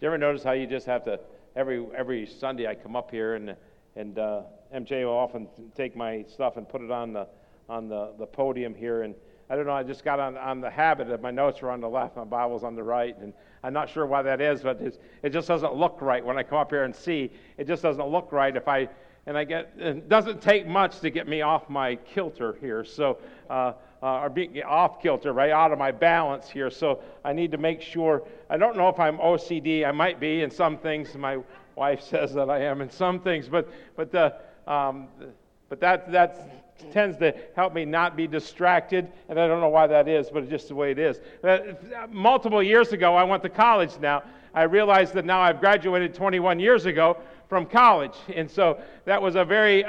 you ever notice how you just have to, every Sunday I come up here and MJ will often take my stuff and put it on the podium here, and I don't know, I just got on the habit of my notes are on the left, my Bible's on the right, and I'm not sure why that is, but it just doesn't look right when I come up here and see. It just doesn't look right it doesn't take much to get me off my kilter here, so, or be off kilter, right, out of my balance here, so I need to make sure. I don't know if I'm OCD. I might be in some things. My wife says that I am in some things, but that tends to help me not be distracted, and I don't know why that is, but it's just the way it is. Multiple years ago, I went to college now. I realized that now I've graduated 21 years ago from college, and so that was a very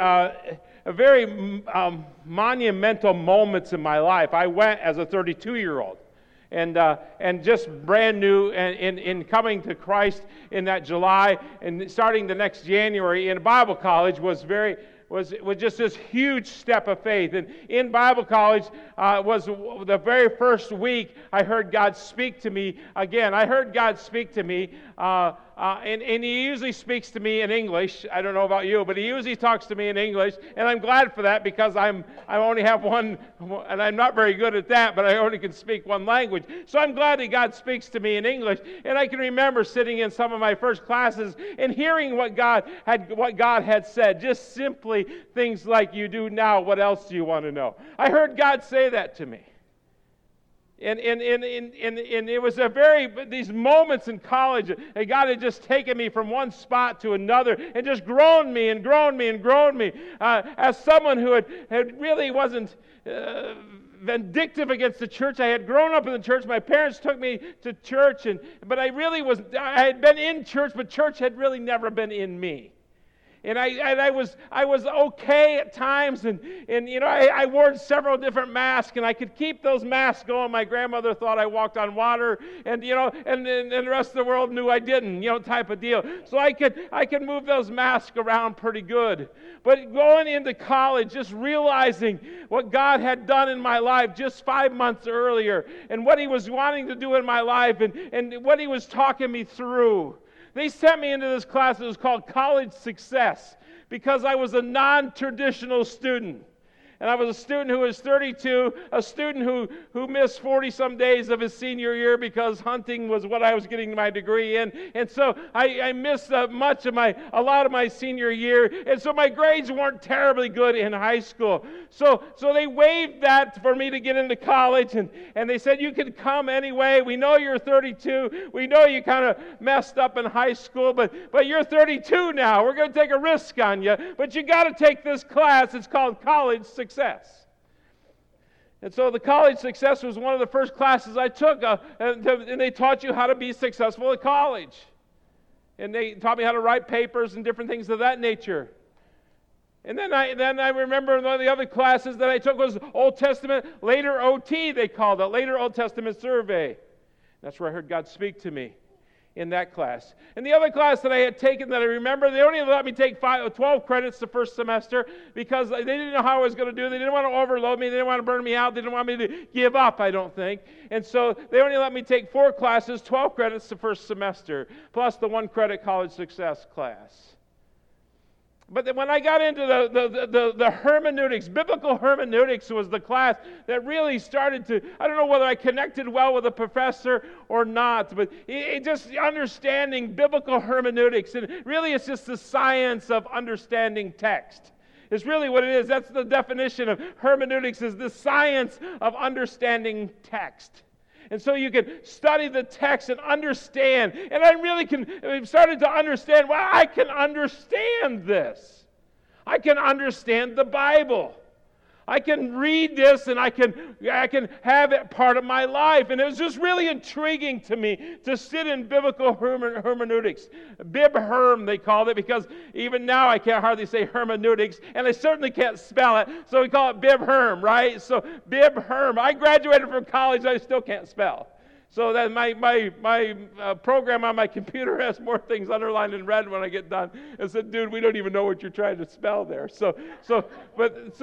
monumental moments in my life. I went as a 32-year-old. And just brand new in coming to Christ in that July and starting the next January in Bible college was just this huge step of faith. And in Bible college was the very first week I heard God speak to me again. I heard God speak to me, and He usually speaks to me in English. I don't know about you, but He usually talks to me in English, and I'm glad for that because I only have one, and I'm not very good at that, but I only can speak one language. So I'm glad that God speaks to me in English, and I can remember sitting in some of my first classes and hearing what God had said, just simply things like, "You do now, what else do you want to know?" I heard God say that to me. And it was these moments in college, and God had just taken me from one spot to another and just grown me and grown me and grown me. As someone who had really wasn't vindictive against the church. I had grown up in the church. My parents took me to church, but I had been in church, but church had really never been in me. And I was okay at times, and I wore several different masks, and I could keep those masks going. My grandmother thought I walked on water, and the rest of the world knew I didn't, type of deal. So I could move those masks around pretty good. But going into college, just realizing what God had done in my life just 5 months earlier, and what He was wanting to do in my life, and what He was talking me through. They sent me into this class that was called College Success because I was a non-traditional student. And I was a student who was 32, a student who missed 40-some days of his senior year because hunting was what I was getting my degree in. And so I missed a lot of my senior year. And so my grades weren't terribly good in high school. So they waived that for me to get into college. And they said, you can come anyway. We know you're 32. We know you kind of messed up in high school. But you're 32 now. We're going to take a risk on you. But you got to take this class. It's called College Success. And so the College Success was one of the first classes I took, and they taught you how to be successful at college. And they taught me how to write papers and different things of that nature. And then I remember one of the other classes that I took was Old Testament, later OT they called it, later Old Testament survey. That's where I heard God speak to me in that class. And the other class that I had taken that I remember, they only let me take 12 credits the first semester because they didn't know how I was going to do it. They didn't want to overload me. They didn't want to burn me out. They didn't want me to give up, I don't think. And so they only let me take 4 classes, 12 credits the first semester, plus the 1-credit College Success class. But then when I got into the hermeneutics, biblical hermeneutics was the class that really started to, I don't know whether I connected well with the professor or not, but it just understanding biblical hermeneutics, and really it's just the science of understanding text. It's really what it is. That's the definition of hermeneutics, is the science of understanding text. And so you can study the text and understand. And I started to understand, well, I can understand this. I can understand the Bible. I can read this and I can have it part of my life. And it was just really intriguing to me to sit in biblical hermeneutics. Bib-herm, they called it, because even now I can't hardly say hermeneutics, and I certainly can't spell it, so we call it bib-herm, right? So bib-herm. I graduated from college, and I still can't spell. So that my program on my computer has more things underlined in red when I get done. It said, dude, we don't even know what you're trying to spell there.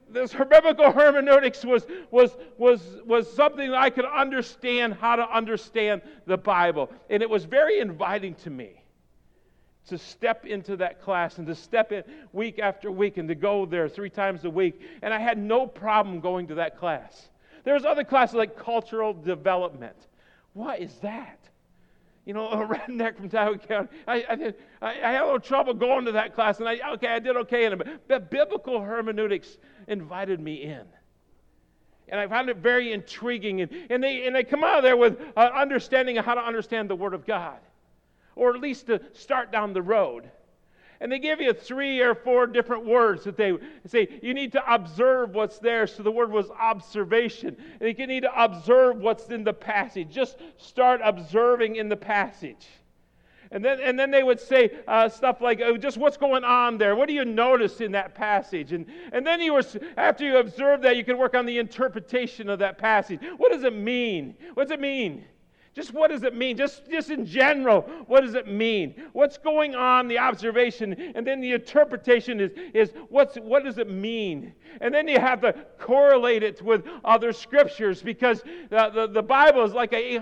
this biblical hermeneutics was something that I could understand how to understand the Bible. And it was very inviting to me to step into that class and to step in week after week and to go there 3 times a week. And I had no problem going to that class. There's other classes like cultural development. What is that? You know, a redneck from Tioga County. I had a little trouble going to that class, and I did okay in it. But biblical hermeneutics invited me in. And I found it very intriguing. And they come out of there with understanding of how to understand the Word of God, or at least to start down the road. And they give you 3 or 4 different words that they say you need to observe what's there. So the word was observation. And you need to observe what's in the passage. Just start observing in the passage. And then they would say stuff like, just what's going on there? What do you notice in that passage? And then after you observe that, you can work on the interpretation of that passage. What does it mean? What does it mean? Just what does it mean? Just in general, what does it mean? What's going on, the observation, and then the interpretation is what does it mean? And then you have to correlate it with other scriptures, because the Bible is like a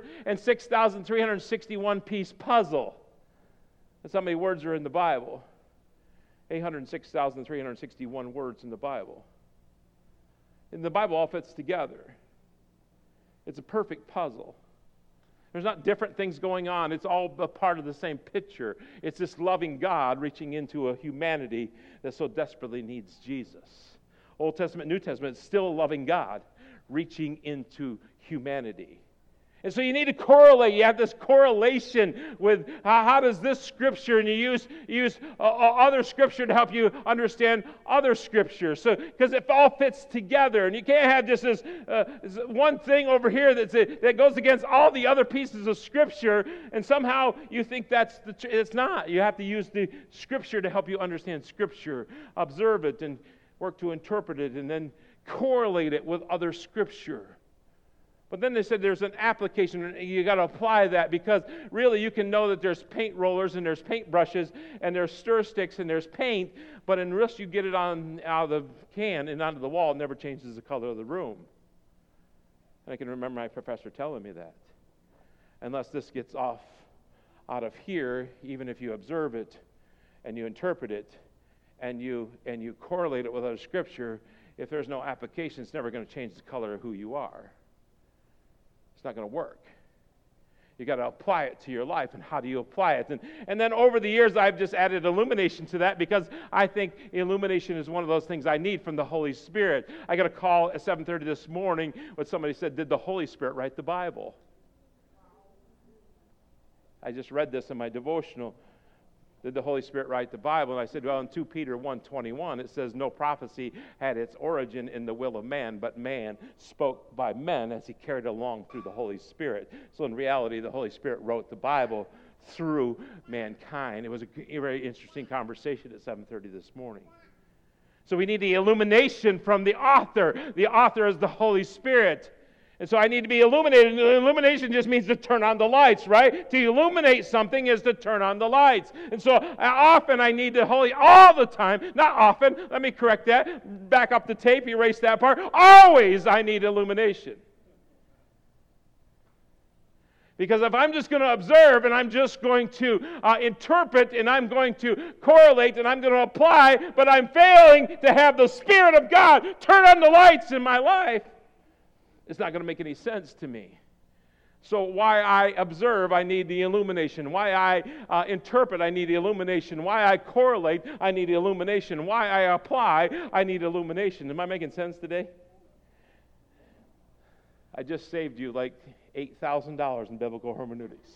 806,361 piece puzzle. That's how many words are in the Bible. 806,361 words in the Bible. And the Bible all fits together. It's a perfect puzzle. There's not different things going on. It's all a part of the same picture. It's this loving God reaching into a humanity that so desperately needs Jesus. Old Testament, New Testament, it's still a loving God reaching into humanity. And so you need to correlate. You have this correlation with how does this scripture, and you use other scripture to help you understand other scripture. So because it all fits together, and you can't have just this one thing over here that goes against all the other pieces of scripture, and somehow you think it's not. You have to use the scripture to help you understand scripture, observe it, and work to interpret it, and then correlate it with other scripture. But then they said there's an application. You got to apply that, because really you can know that there's paint rollers and there's paint brushes and there's stir sticks and there's paint, but unless you get it out of the can and onto the wall, it never changes the color of the room. And I can remember my professor telling me that. Unless this gets out of here, even if you observe it and you interpret it and you correlate it with other scripture, if there's no application, it's never going to change the color of who you are. It's not going to work. You got to apply it to your life. And how do you apply it? And then over the years, I've just added illumination to that, because I think illumination is one of those things I need from the Holy Spirit. I got a call at 7:30 this morning when somebody said, "Did the Holy Spirit write the Bible?" I just read this in my devotional. Did the Holy Spirit write the Bible? And I said, well, in 2 Peter 1:21, it says, no prophecy had its origin in the will of man, but man spoke by men as he carried along through the Holy Spirit. So in reality, the Holy Spirit wrote the Bible through mankind. It was a very interesting conversation at 7:30 this morning. So we need the illumination from the author. The author is the Holy Spirit. And so I need to be illuminated. And illumination just means to turn on the lights, right? To illuminate something is to turn on the lights. And so often I need the Holy, all the time, not often, let me correct that, back up the tape, erase that part. Always I need illumination. Because if I'm just going to observe and I'm just going to interpret and I'm going to correlate and I'm going to apply, but I'm failing to have the Spirit of God turn on the lights in my life, it's not going to make any sense to me. So why I observe, I need the illumination. Why I interpret, I need the illumination. Why I correlate, I need the illumination. Why I apply, I need illumination. Am I making sense today? I just saved you like $8,000 in biblical hermeneutics.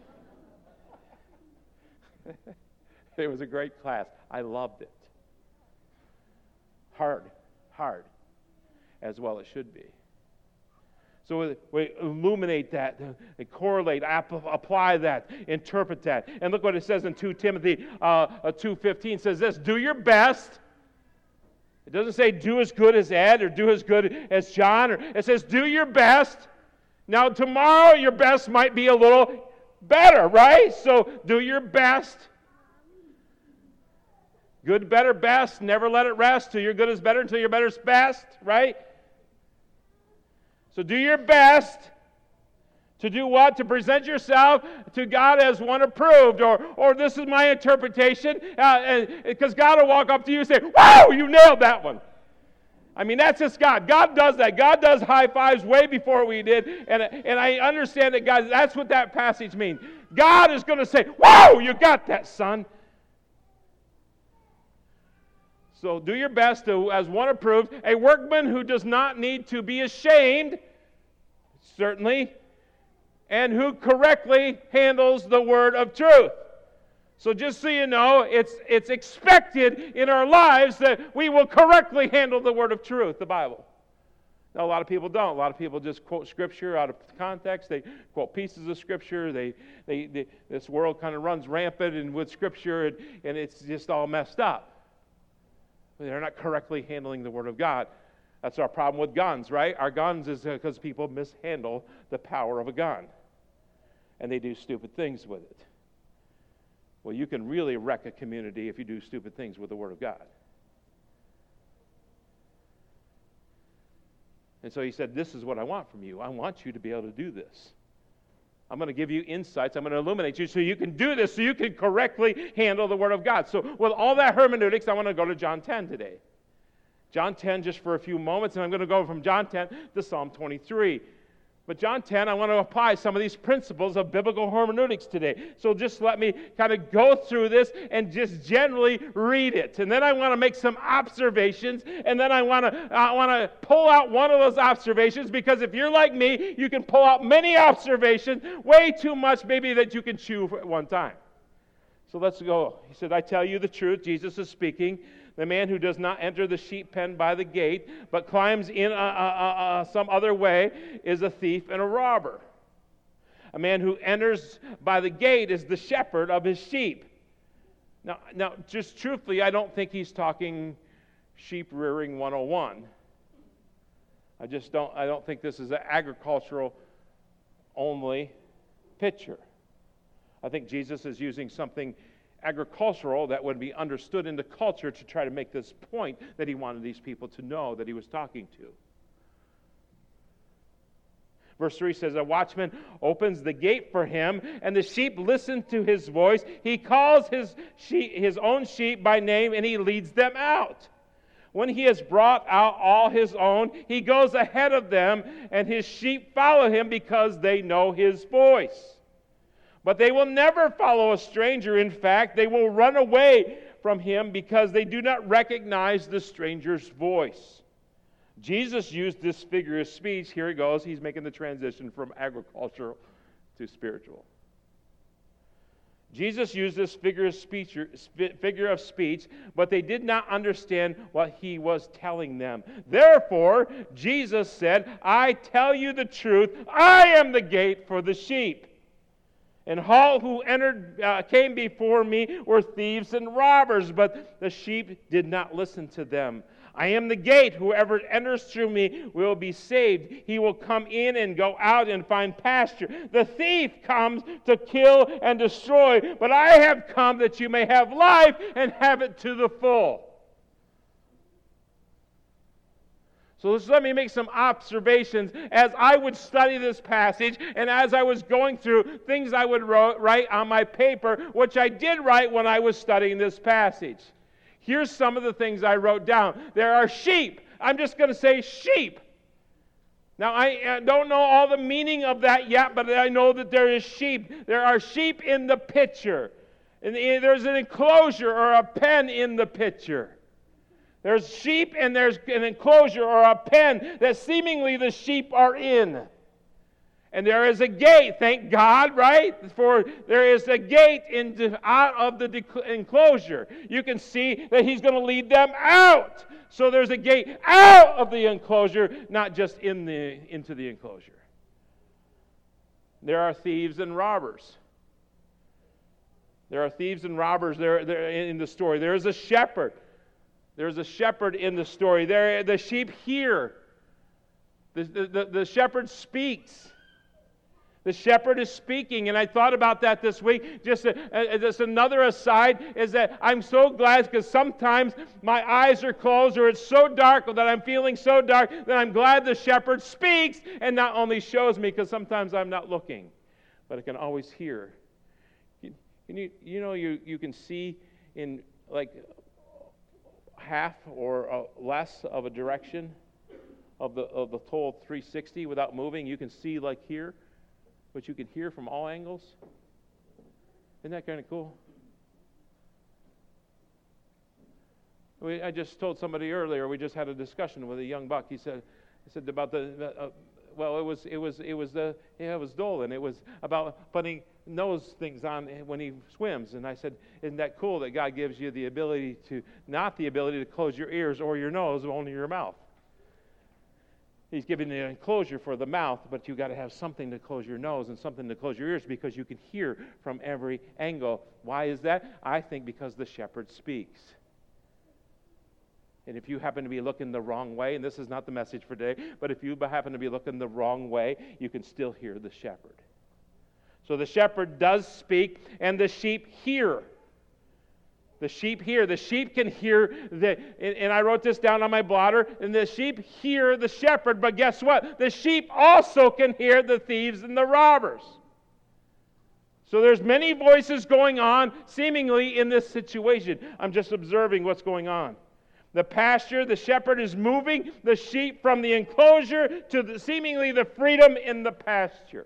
It was a great class. I loved it. Hard, as well it should be. So we illuminate that, correlate, apply that, interpret that. And look what it says in 2 Timothy 2:15 says this, do your best. It doesn't say do as good as Ed or do as good as John. It says do your best. Now tomorrow your best might be a little better, right? So do your best. Good, better, best. Never let it rest till your good is better until your better is best, right? So do your best to do what? To present yourself to God as one approved. Or this is my interpretation, because God will walk up to you and say, "Wow, you nailed that one." I mean, that's just God. God does that. God does high fives way before we did. And I understand that, guys, that's what that passage means. God is going to say, "Wow, you got that, son." So do your best to, as one approved, a workman who does not need to be ashamed, certainly, and who correctly handles the word of truth. So just so you know, it's expected in our lives that we will correctly handle the word of truth, the Bible. Now, a lot of people don't. A lot of people just quote Scripture out of context. They quote pieces of Scripture. This world kind of runs rampant and with Scripture, and it's just all messed up. They're not correctly handling the Word of God. That's our problem with guns, right? Our guns is because people mishandle the power of a gun. And they do stupid things with it. Well, you can really wreck a community if you do stupid things with the Word of God. And so he said, this is what I want from you. I want you to be able to do this. I'm going to give you insights. I'm going to illuminate you so you can do this, so you can correctly handle the Word of God. So with all that hermeneutics, I want to go to John 10 today. John 10 just for a few moments, and I'm going to go from John 10 to Psalm 23. But John 10, I want to apply some of these principles of biblical hermeneutics today. So just let me kind of go through this and just generally read it. And then I want to make some observations, and then I want to pull out one of those observations, because if you're like me, you can pull out many observations, way too much maybe that you can chew at one time. So let's go. He said, I tell you the truth, Jesus is speaking. The man who does not enter the sheep pen by the gate, but climbs in some other way, is a thief and a robber. A man who enters by the gate is the shepherd of his sheep. Now, just truthfully, I don't think he's talking sheep rearing 101. I don't think this is an agricultural only picture. I think Jesus is using something agricultural that would be understood in the culture to try to make this point that he wanted these people to know that he was talking to. Verse 3 says, a watchman opens the gate for him, and the sheep listen to his voice. He calls his own sheep by name, and he leads them out. When he has brought out all his own, he goes ahead of them, and his sheep follow him because they know his voice. But they will never follow a stranger. In fact, they will run away from him because they do not recognize the stranger's voice. Jesus used this figure of speech. Here he goes. He's making the transition from agricultural to spiritual. Jesus used this figure of speech, but they did not understand what he was telling them. Therefore, Jesus said, I tell you the truth, I am the gate for the sheep. And all who came before me were thieves and robbers, but the sheep did not listen to them. I am the gate. Whoever enters through me will be saved. He will come in and go out and find pasture. The thief comes to kill and destroy, but I have come that you may have life and have it to the full. So let me make some observations as I would study this passage, and as I was going through things I would write on my paper, which I did write when I was studying this passage. Here's some of the things I wrote down. There are sheep. I'm just going to say sheep. Now, I don't know all the meaning of that yet, but I know that there is sheep. There are sheep in the picture. And there's an enclosure or a pen in the picture. There's sheep and there's an enclosure or a pen that seemingly the sheep are in. And there is a gate, thank God, right? For there is a gate out of the enclosure. You can see that he's going to lead them out. So there's a gate out of the enclosure, not just into the enclosure. There are thieves and robbers. There are thieves and robbers there in the story. There is a shepherd. There's a shepherd in the story. The sheep hear. The shepherd speaks. The shepherd is speaking, and I thought about that this week. Just another aside is that I'm so glad because sometimes my eyes are closed or it's so dark that I'm feeling so dark that I'm glad the shepherd speaks and not only shows me because sometimes I'm not looking, but I can always hear. You can see in like half or less of a direction of the total 360 without moving. You can see like here. But you can hear from all angles. Isn't that kind of cool? I just told somebody earlier. We just had a discussion with a young buck. He said about it was Dolan. It was about putting nose things on when he swims. And I said, isn't that cool that God gives you the ability to, not the ability to close your ears or your nose, only your mouth. He's giving you an enclosure for the mouth, but you got to have something to close your nose and something to close your ears because you can hear from every angle. Why is that? I think because the shepherd speaks. And if you happen to be looking the wrong way, and this is not the message for today, but if you happen to be looking the wrong way, you can still hear the shepherd. So the shepherd does speak, and the sheep hear. The sheep hear. The sheep can hear, and I wrote this down on my blotter, and the sheep hear the shepherd, but guess what? The sheep also can hear the thieves and the robbers. So there's many voices going on, seemingly in this situation. I'm just observing what's going on. The pasture, the shepherd is moving the sheep from the enclosure to seemingly the freedom in the pasture.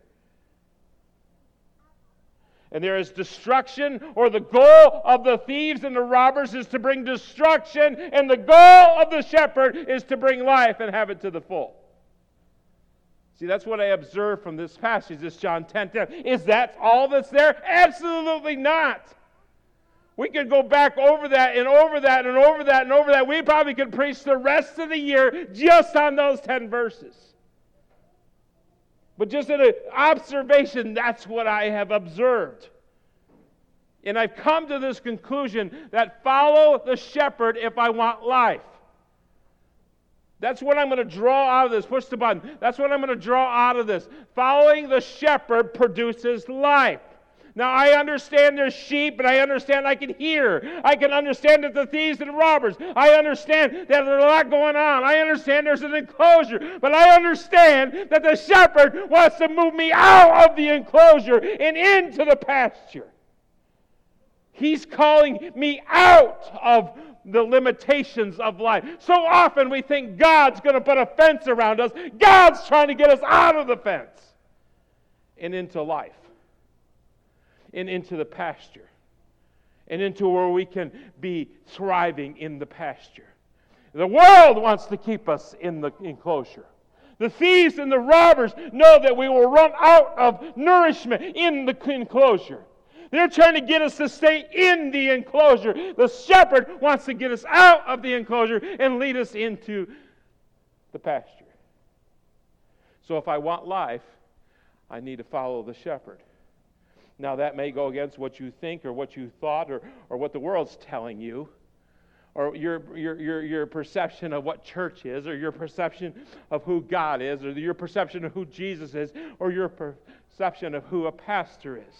And there is destruction, or the goal of the thieves and the robbers is to bring destruction, and the goal of the shepherd is to bring life and have it to the full. See, that's what I observed from this passage, this John 10:10. Is that all that's there? Absolutely not. We could go back over that and over that and over that and over that. We probably could preach the rest of the year just on those 10 verses. But just an observation, that's what I have observed. And I've come to this conclusion that follow the shepherd if I want life. That's what I'm going to draw out of this. Push the button. That's what I'm going to draw out of this. Following the shepherd produces life. Now, I understand there's sheep, and I understand I can hear. I can understand that the thieves and robbers. I understand that there's a lot going on. I understand there's an enclosure. But I understand that the shepherd wants to move me out of the enclosure and into the pasture. He's calling me out of the limitations of life. So often we think God's going to put a fence around us. God's trying to get us out of the fence and into life. And into the pasture, and into where we can be thriving in the pasture. The world wants to keep us in the enclosure. The thieves and the robbers know that we will run out of nourishment in the enclosure. They're trying to get us to stay in the enclosure. The shepherd wants to get us out of the enclosure and lead us into the pasture. So if I want life, I need to follow the shepherd. Now, that may go against what you think or what you thought or what the world's telling you, or your perception of what church is, or your perception of who God is, or your perception of who Jesus is, or your perception of who a pastor is.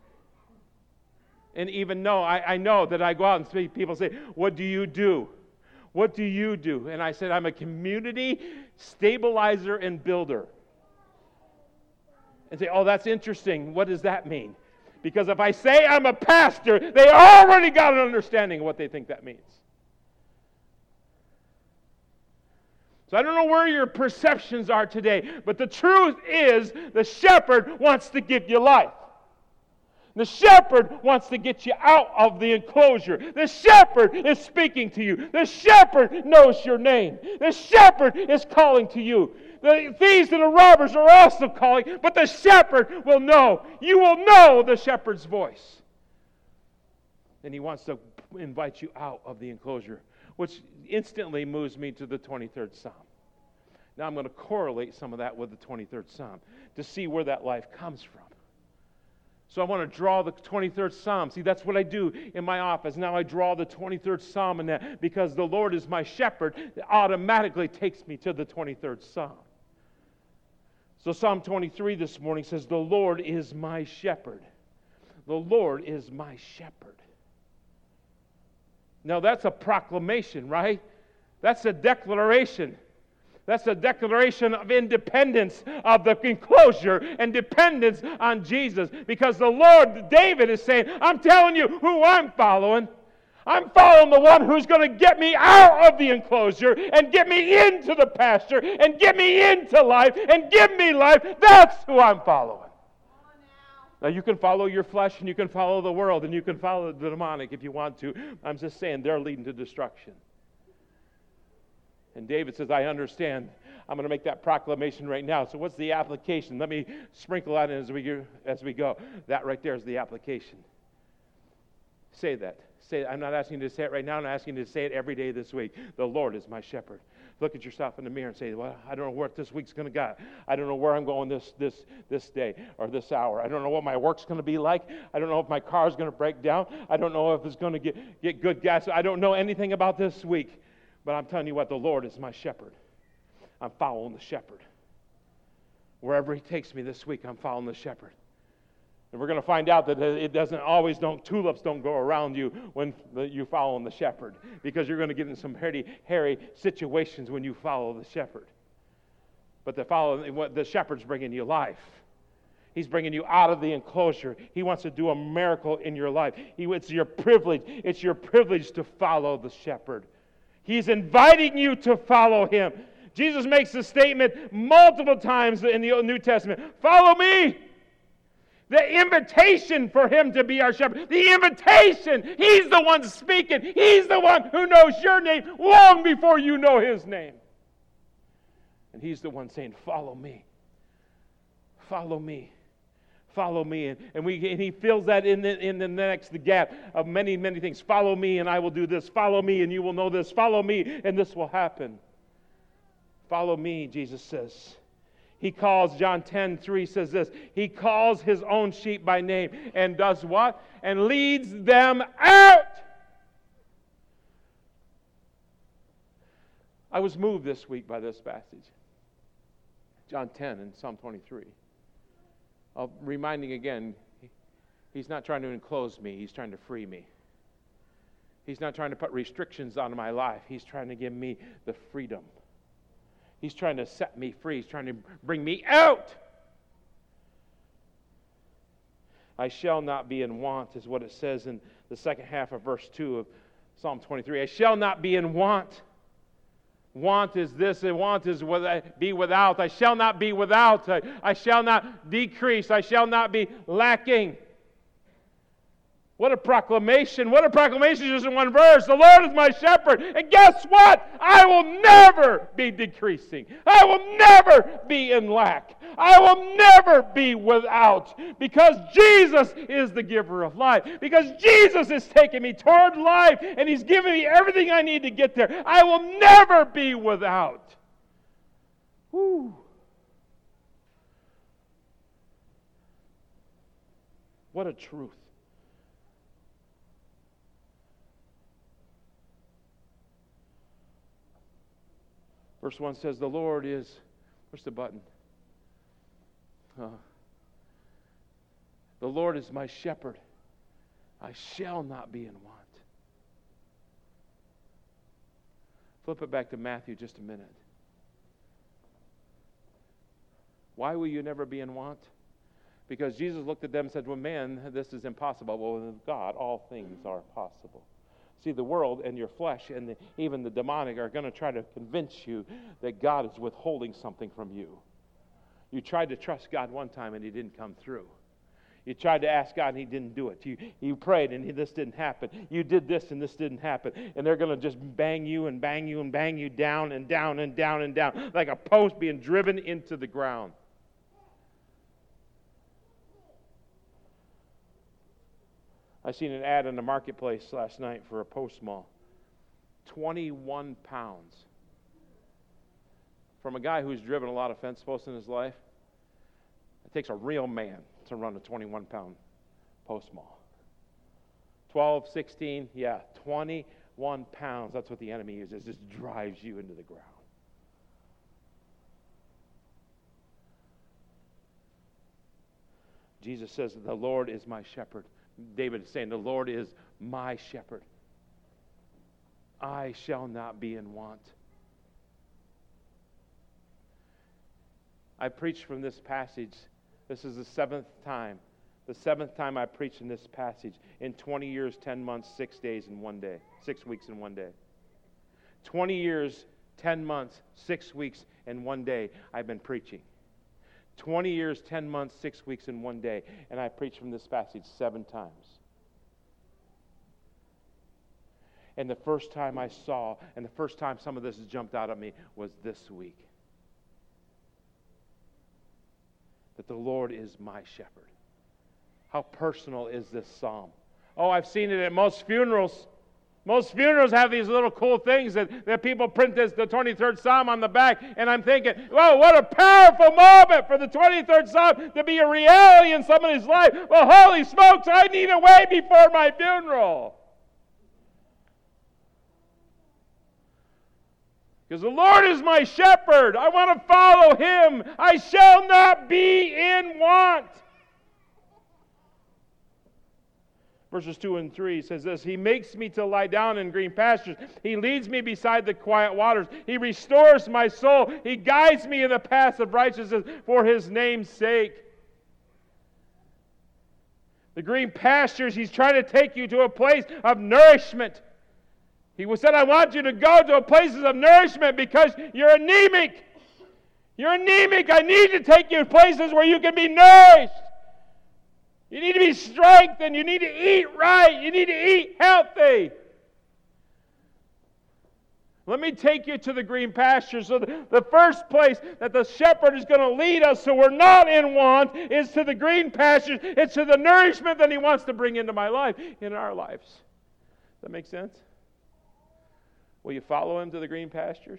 And even though I know that I go out and speak, people say, what do you do? What do you do? And I said, I'm a community stabilizer and builder. And say, oh, that's interesting. What does that mean? Because if I say I'm a pastor, they already got an understanding of what they think that means. So I don't know where your perceptions are today, but the truth is the shepherd wants to give you life. The shepherd wants to get you out of the enclosure. The shepherd is speaking to you. The shepherd knows your name. The shepherd is calling to you. The thieves and the robbers are also calling, but the shepherd will know. You will know the shepherd's voice. And he wants to invite you out of the enclosure, which instantly moves me to the 23rd Psalm. Now I'm going to correlate some of that with the 23rd Psalm to see where that life comes from. So I want to draw the 23rd Psalm. See, that's what I do in my office. Now I draw the 23rd Psalm in that because the Lord is my shepherd. It automatically takes me to the 23rd Psalm. So Psalm 23 this morning says, the Lord is my shepherd. The Lord is my shepherd. Now that's a proclamation, right? That's a declaration. That's a declaration of independence of the enclosure and dependence on Jesus. Because the Lord, David is saying, I'm telling you who I'm following. I'm following the one who's going to get me out of the enclosure and get me into the pasture and get me into life and give me life. That's who I'm following. Now you can follow your flesh and you can follow the world and you can follow the demonic if you want to. I'm just saying they're leading to destruction. And David says, I understand. I'm going to make that proclamation right now. So what's the application? Let me sprinkle that in as we go. That right there is the application. Say that. Say, I'm not asking you to say it right now. I'm asking you to say it every day this week. The Lord is my shepherd. Look at yourself in the mirror and say, well, I don't know what this week's going to go. I don't know where I'm going this day or this hour. I don't know what my work's going to be like. I don't know if my car's going to break down. I don't know if it's going to get good gas. I don't know anything about this week. But I'm telling you what, the Lord is my shepherd. I'm following the shepherd. Wherever he takes me this week, I'm following the shepherd. And we're going to find out that tulips don't go around you when you follow the shepherd. Because you're going to get in some hairy situations when you follow the shepherd. But the shepherd's bringing you life. He's bringing you out of the enclosure. He wants to do a miracle in your life. It's your privilege. It's your privilege to follow the shepherd. He's inviting you to follow him. Jesus makes the statement multiple times in the New Testament, follow me. The invitation for him to be our shepherd. The invitation. He's the one speaking. He's the one who knows your name long before you know his name. And he's the one saying, follow me. Follow me. Follow me. And he fills that in the next gap of many, many things. Follow me and I will do this. Follow me and you will know this. Follow me and this will happen. Follow me, Jesus says. He calls, John 10:3 says this, he calls his own sheep by name and does what? And leads them out. I was moved this week by this passage. John 10 and Psalm 23. Reminding again, he's not trying to enclose me, he's trying to free me. He's not trying to put restrictions on my life, he's trying to give me the freedom. He's trying to set me free. He's trying to bring me out. I shall not be in want is what it says in the second half of verse 2 of Psalm 23. I shall not be in want. Want is this, and want is be without. I shall not be without. I shall not decrease. I shall not be lacking. What a proclamation. What a proclamation just in one verse. The Lord is my shepherd. And guess what? I will never be decreasing. I will never be in lack. I will never be without. Because Jesus is the giver of life. Because Jesus is taking me toward life. And he's giving me everything I need to get there. I will never be without. Whew. What a truth. Verse 1 says, the Lord is, where's the button? The Lord is my shepherd. I shall not be in want. Flip it back to Matthew just a minute. Why will you never be in want? Because Jesus looked at them and said, well, man, this is impossible. Well, with God, all things are possible. See, the world and your flesh and even the demonic are going to try to convince you that God is withholding something from you. You tried to trust God one time and he didn't come through. You tried to ask God and he didn't do it. You prayed and this didn't happen. You did this and this didn't happen. And they're going to just bang you and bang you and bang you down and down and down and down like a post being driven into the ground. I seen an ad in the marketplace last night for a post mall. 21 pounds. From a guy who's driven a lot of fence posts in his life, it takes a real man to run a 21-pound post mall. 12, 16, 21 pounds. That's what the enemy uses. It just drives you into the ground. Jesus says, the Lord is my shepherd. David is saying, the Lord is my shepherd. I shall not be in want. I preached from this passage. This is the seventh time. The seventh time I preached in this passage in 20 years, 10 months, 6 days, and 1 day. 6 weeks and 1 day. 20 years, 10 months, 6 weeks, and 1 day I've been preaching. 20 years, 10 months, 6 weeks, and 1 day. And I preached from this passage 7 times. And the first time I saw, and the first time some of this jumped out at me was this week. That the Lord is my shepherd. How personal is this psalm? Oh, I've seen it at most funerals. Most funerals have these little cool things that people print the 23rd Psalm on the back, and I'm thinking, whoa, what a powerful moment for the 23rd Psalm to be a reality in somebody's life. Well, holy smokes, I need it way before my funeral. Because the Lord is my shepherd. I want to follow Him. I shall not be in want. Verses 2 and 3 says this, He makes me to lie down in green pastures. He leads me beside the quiet waters. He restores my soul. He guides me in the paths of righteousness for His name's sake. The green pastures, He's trying to take you to a place of nourishment. He said, I want you to go to places of nourishment because you're anemic. You're anemic. I need to take you to places where you can be nourished. You need to be strengthened. You need to eat right. You need to eat healthy. Let me take you to the green pastures. So the first place that the shepherd is going to lead us so we're not in want is to the green pastures. It's to the nourishment that He wants to bring into my life, in our lives. Does that make sense? Will you follow Him to the green pastures?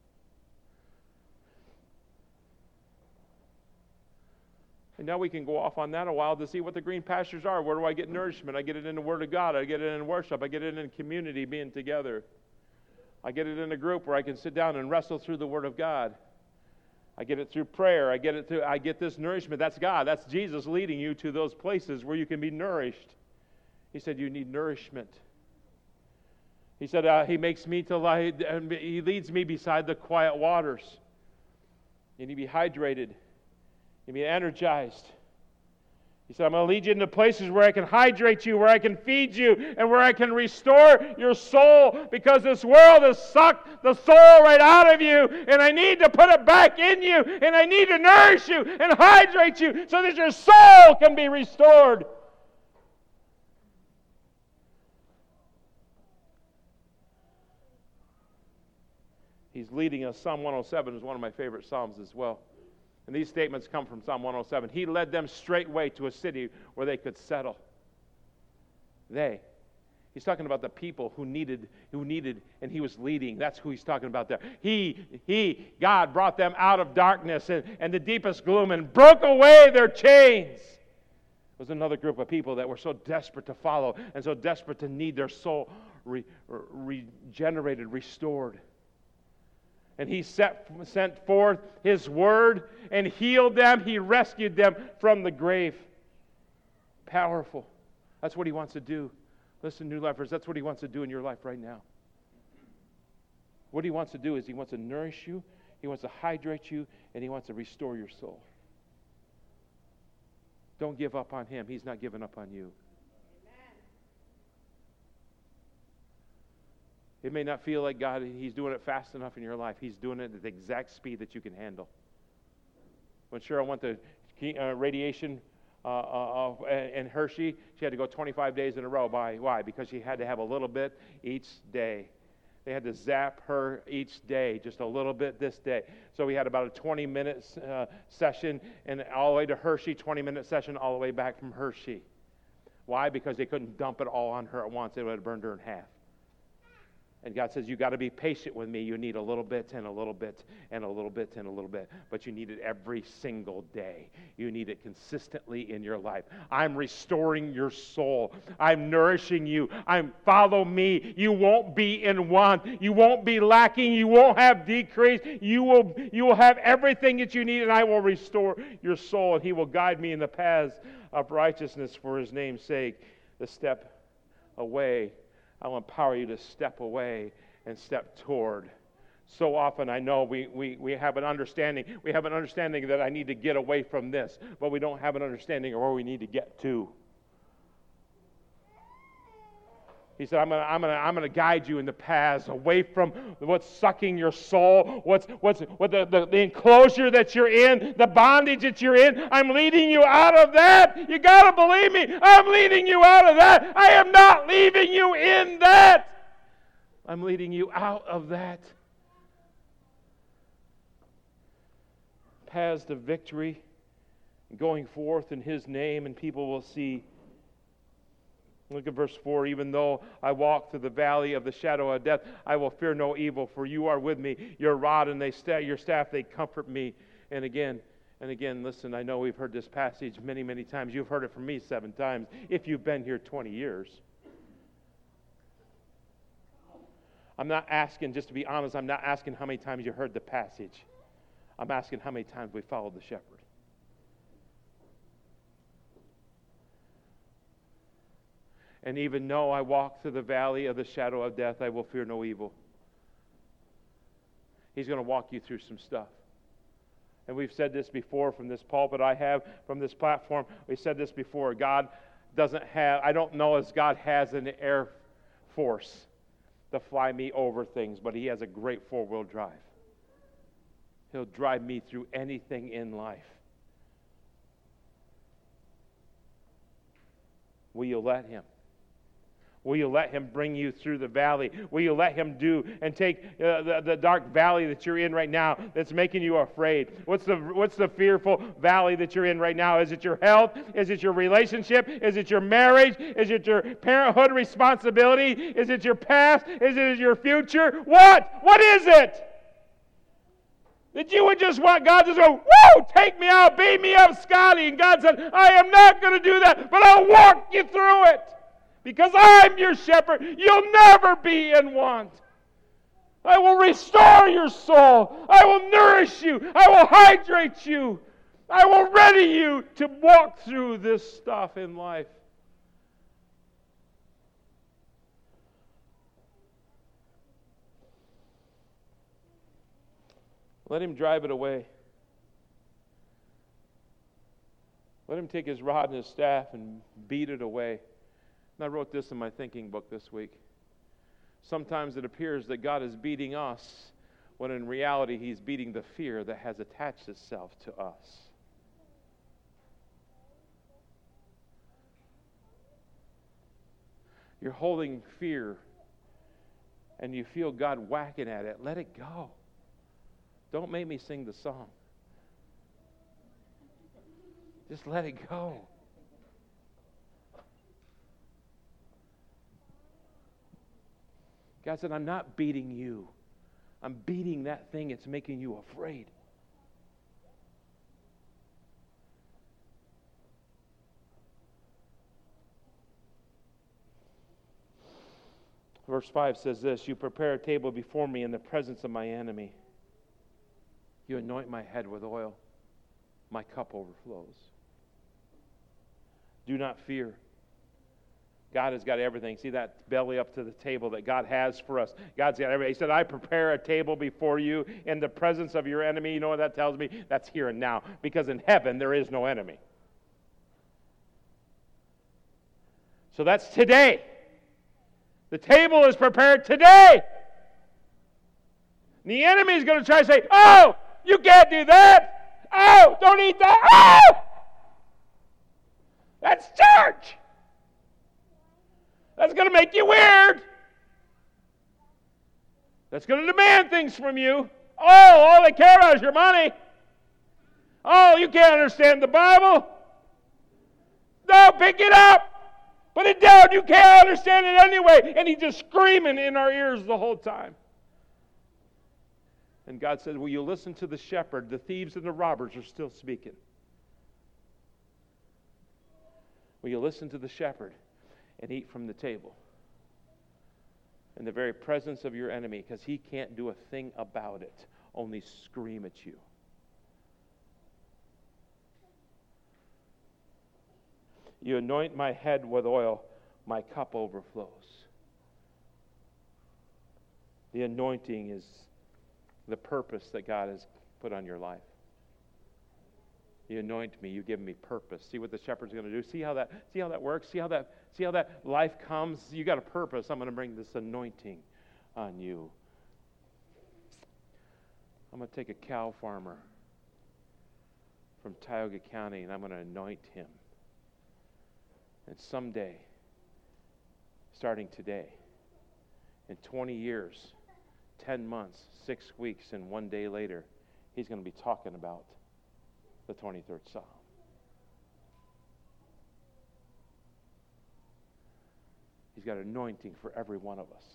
And now we can go off on that a while to see what the green pastures are. Where do I get nourishment? I get it in the Word of God. I get it in worship. I get it in community, being together. I get it in a group where I can sit down and wrestle through the Word of God. I get it through prayer. I get this nourishment. That's God. That's Jesus leading you to those places where you can be nourished. He said you need nourishment. He said, He makes me to lie, He leads me beside the quiet waters. You need to be hydrated. You need to be energized. He said, I'm going to lead you into places where I can hydrate you, where I can feed you, and where I can restore your soul, because this world has sucked the soul right out of you, and I need to put it back in you, and I need to nourish you and hydrate you so that your soul can be restored. He's leading us. Psalm 107 is one of my favorite psalms as well. And these statements come from Psalm 107. He led them straightway to a city where they could settle. He's talking about the people who needed, and He was leading. That's who He's talking about there. God brought them out of darkness and the deepest gloom and broke away their chains. It was another group of people that were so desperate to follow and so desperate to need their soul regenerated, restored. And He sent forth His word and healed them. He rescued them from the grave. Powerful. That's what He wants to do. Listen, New Lifers, that's what He wants to do in your life right now. What He wants to do is He wants to nourish you, He wants to hydrate you, and He wants to restore your soul. Don't give up on Him. He's not giving up on you. It may not feel like God, He's doing it fast enough in your life. He's doing it at the exact speed that you can handle. When Cheryl went to radiation in Hershey, she had to go 25 days in a row. Why? Because she had to have a little bit each day. They had to zap her each day, just a little bit this day. So we had about a 20-minute session, and all the way to Hershey, 20-minute session all the way back from Hershey. Why? Because they couldn't dump it all on her at once. It would have burned her in half. And God says, you got to be patient with me. You need a little bit and a little bit and a little bit and a little bit. But you need it every single day. You need it consistently in your life. I'm restoring your soul. I'm nourishing you. Follow me. You won't be in want. You won't be lacking. You won't have decrease. You will have everything that you need, and I will restore your soul. And He will guide me in the paths of righteousness for His name's sake. The step away. I will empower you to step away and step toward. So often I know we have an understanding. We have an understanding that I need to get away from this, but we don't have an understanding of where we need to get to. He said, I'm gonna guide you in the paths away from what's sucking your soul, what the enclosure that you're in, the bondage that you're in. I'm leading you out of that. You got to believe me. I'm leading you out of that. I am not leaving you in that. I'm leading you out of that. Paths to victory, going forth in His name, and people will see. Look at verse 4. Even though I walk through the valley of the shadow of death, I will fear no evil, for you are with me. Your rod and your staff, they comfort me. And again, listen, I know we've heard this passage many, many times. You've heard it from me 7 times, if you've been here 20 years. I'm not asking, just to be honest, I'm not asking how many times you heard the passage. I'm asking how many times we followed the shepherd. And even though I walk through the valley of the shadow of death, I will fear no evil. He's going to walk you through some stuff. And we've said this before from this pulpit I have, from this platform. We said this before. God doesn't have, I don't know as God has an air force to fly me over things, but He has a great 4-wheel drive. He'll drive me through anything in life. Will you let Him? Will you let Him bring you through the valley? Will you let Him do and take the dark valley that you're in right now that's making you afraid? What's the fearful valley that you're in right now? Is it your health? Is it your relationship? Is it your marriage? Is it your parenthood responsibility? Is it your past? Is it your future? What? What is it? That you would just want God to go, woo, take me out, beat me up, Scotty. And God said, I am not going to do that, but I'll walk you through it. Because I'm your shepherd, you'll never be in want. I will restore your soul. I will nourish you. I will hydrate you. I will ready you to walk through this stuff in life. Let Him drive it away. Let Him take His rod and His staff and beat it away. And I wrote this in my thinking book this week. Sometimes it appears that God is beating us, when in reality He's beating the fear that has attached itself to us. You're holding fear and you feel God whacking at it. Let it go. Don't make me sing the song. Just let it go. God said, I'm not beating you. I'm beating that thing that's making you afraid. Verse 5 says this, you prepare a table before me in the presence of my enemy. You anoint my head with oil. My cup overflows. Do not fear. God has got everything. See that belly up to the table that God has for us. God's got everything. He said, I prepare a table before you in the presence of your enemy. You know what that tells me? That's here and now. Because in heaven, there is no enemy. So that's today. The table is prepared today. And the enemy is going to try to say, oh, you can't do that. Oh, don't eat that. Oh! That's church. That's going to make you weird. That's going to demand things from you. Oh, all they care about is your money. Oh, you can't understand the Bible. No, pick it up. Put it down. You can't understand it anyway. And he's just screaming in our ears the whole time. And God said, will you listen to the shepherd? The thieves and the robbers are still speaking. Will you listen to the shepherd and eat from the table in the very presence of your enemy, because he can't do a thing about it, only scream at you. You anoint my head with oil, my cup overflows. The anointing is the purpose that God has put on your life. You anoint me, you give me purpose. See what the shepherd's going to do? See how that works? See how that life comes? You got a purpose. I'm going to bring this anointing on you. I'm going to take a cow farmer from Tioga County and I'm going to anoint him. And someday, starting today, in 20 years, 10 months, 6 weeks, and 1 day later, he's going to be talking about the 23rd Psalm. He's got anointing for every one of us.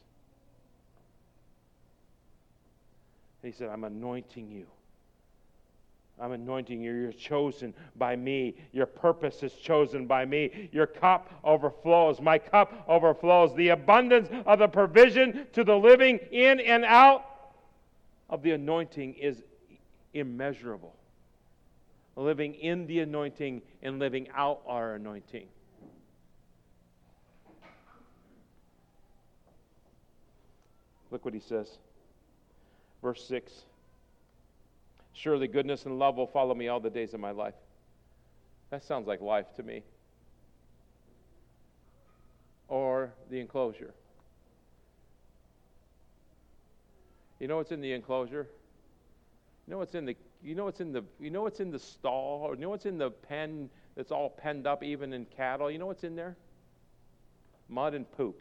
And he said, I'm anointing you. I'm anointing you. You're chosen by me. Your purpose is chosen by me. Your cup overflows. My cup overflows. The abundance of the provision to the living in and out of the anointing is immeasurable. Living in the anointing and living out our anointing. Look what he says. Verse 6. Surely goodness and love will follow me all the days of my life. That sounds like life to me. Or the enclosure. You know what's in the enclosure? You know what's in the stall, or you know what's in the pen that's all penned up even in cattle? You know what's in there? Mud and poop.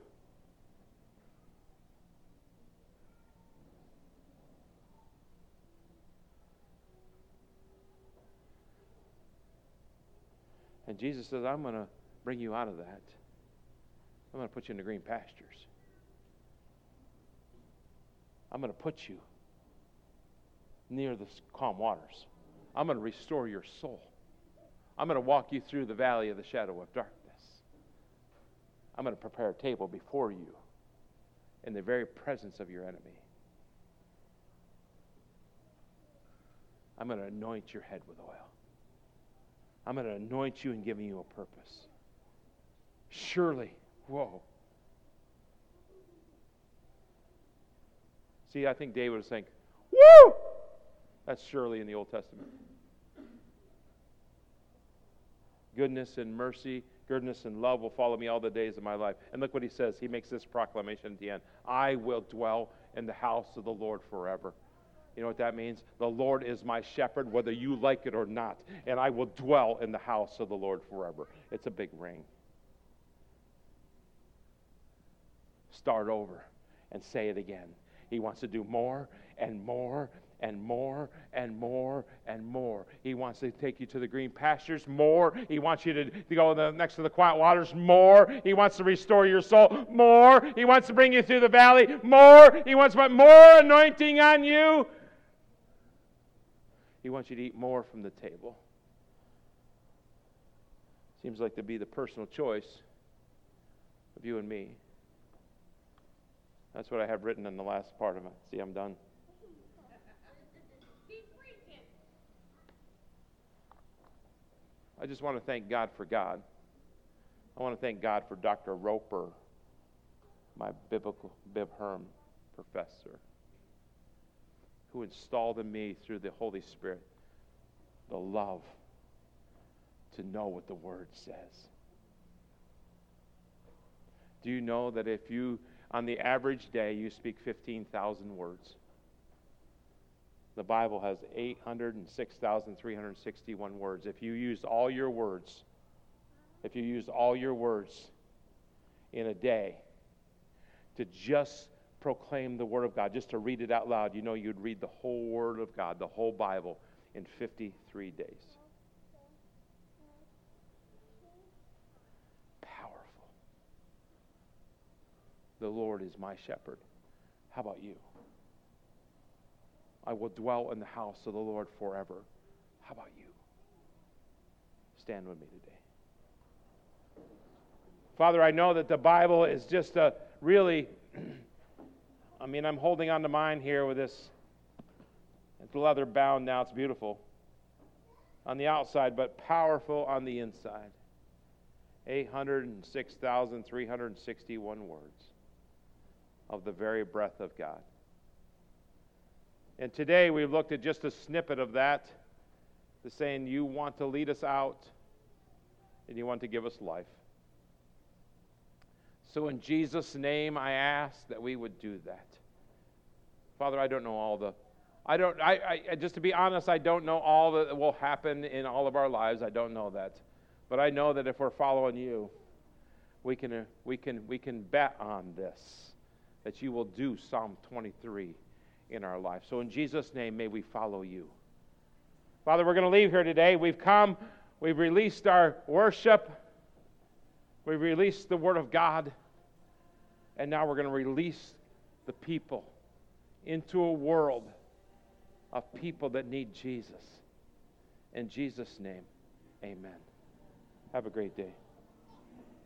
And Jesus says, I'm going to bring you out of that. I'm going to put you in the green pastures. I'm going to put you near the calm waters. I'm going to restore your soul. I'm going to walk you through the valley of the shadow of darkness. I'm going to prepare a table before you in the very presence of your enemy. I'm going to anoint your head with oil. I'm going to anoint you and give you a purpose. Surely, whoa. See, I think David was saying, woo! That's surely in the Old Testament. Goodness and mercy, goodness and love will follow me all the days of my life. And look what he says. He makes this proclamation at the end. I will dwell in the house of the Lord forever. You know what that means? The Lord is my shepherd, whether you like it or not. And I will dwell in the house of the Lord forever. It's a big ring. Start over and say it again. He wants to do more and more and more and more and more. He wants to take you to the green pastures more. He wants you to go next to the quiet waters more. He wants to restore your soul more. He wants to bring you through the valley more. He wants to put more anointing on you. He wants you to eat more from the table. Seems like to be the personal choice of you and me. That's what I have written in the last part of it. See, I'm done. I just want to thank God for God. I want to thank God for Dr. Roper, my Bib Herm professor, who installed in me through the Holy Spirit the love to know what the Word says. Do you know that if you, on the average day, you speak 15,000 words? The Bible has 806,361 words. If you used all your words, in a day to just proclaim the Word of God, just to read it out loud, you know you'd read the whole Word of God, the whole Bible, in 53 days. Powerful. The Lord is my shepherd. How about you? I will dwell in the house of the Lord forever. How about you? Stand with me today. Father, I know that the Bible is just a really, I'm holding on to mine here with this. It's leather bound now. It's beautiful on the outside, but powerful on the inside. 806,361 words of the very breath of God. And today we've looked at just a snippet of that, the saying, you want to lead us out and you want to give us life. So in Jesus' name I ask that we would do that. Father, I don't know all the, just to be honest, I don't know all that will happen in all of our lives. I don't know that. But I know that if we're following you, we can bet on this, that you will do Psalm 23 in our life. So in Jesus' name, may we follow you. Father, we're going to leave here today. We've come, we've released our worship, we've released the Word of God, and now we're going to release the people into a world of people that need Jesus. In Jesus' name, amen. Have a great day.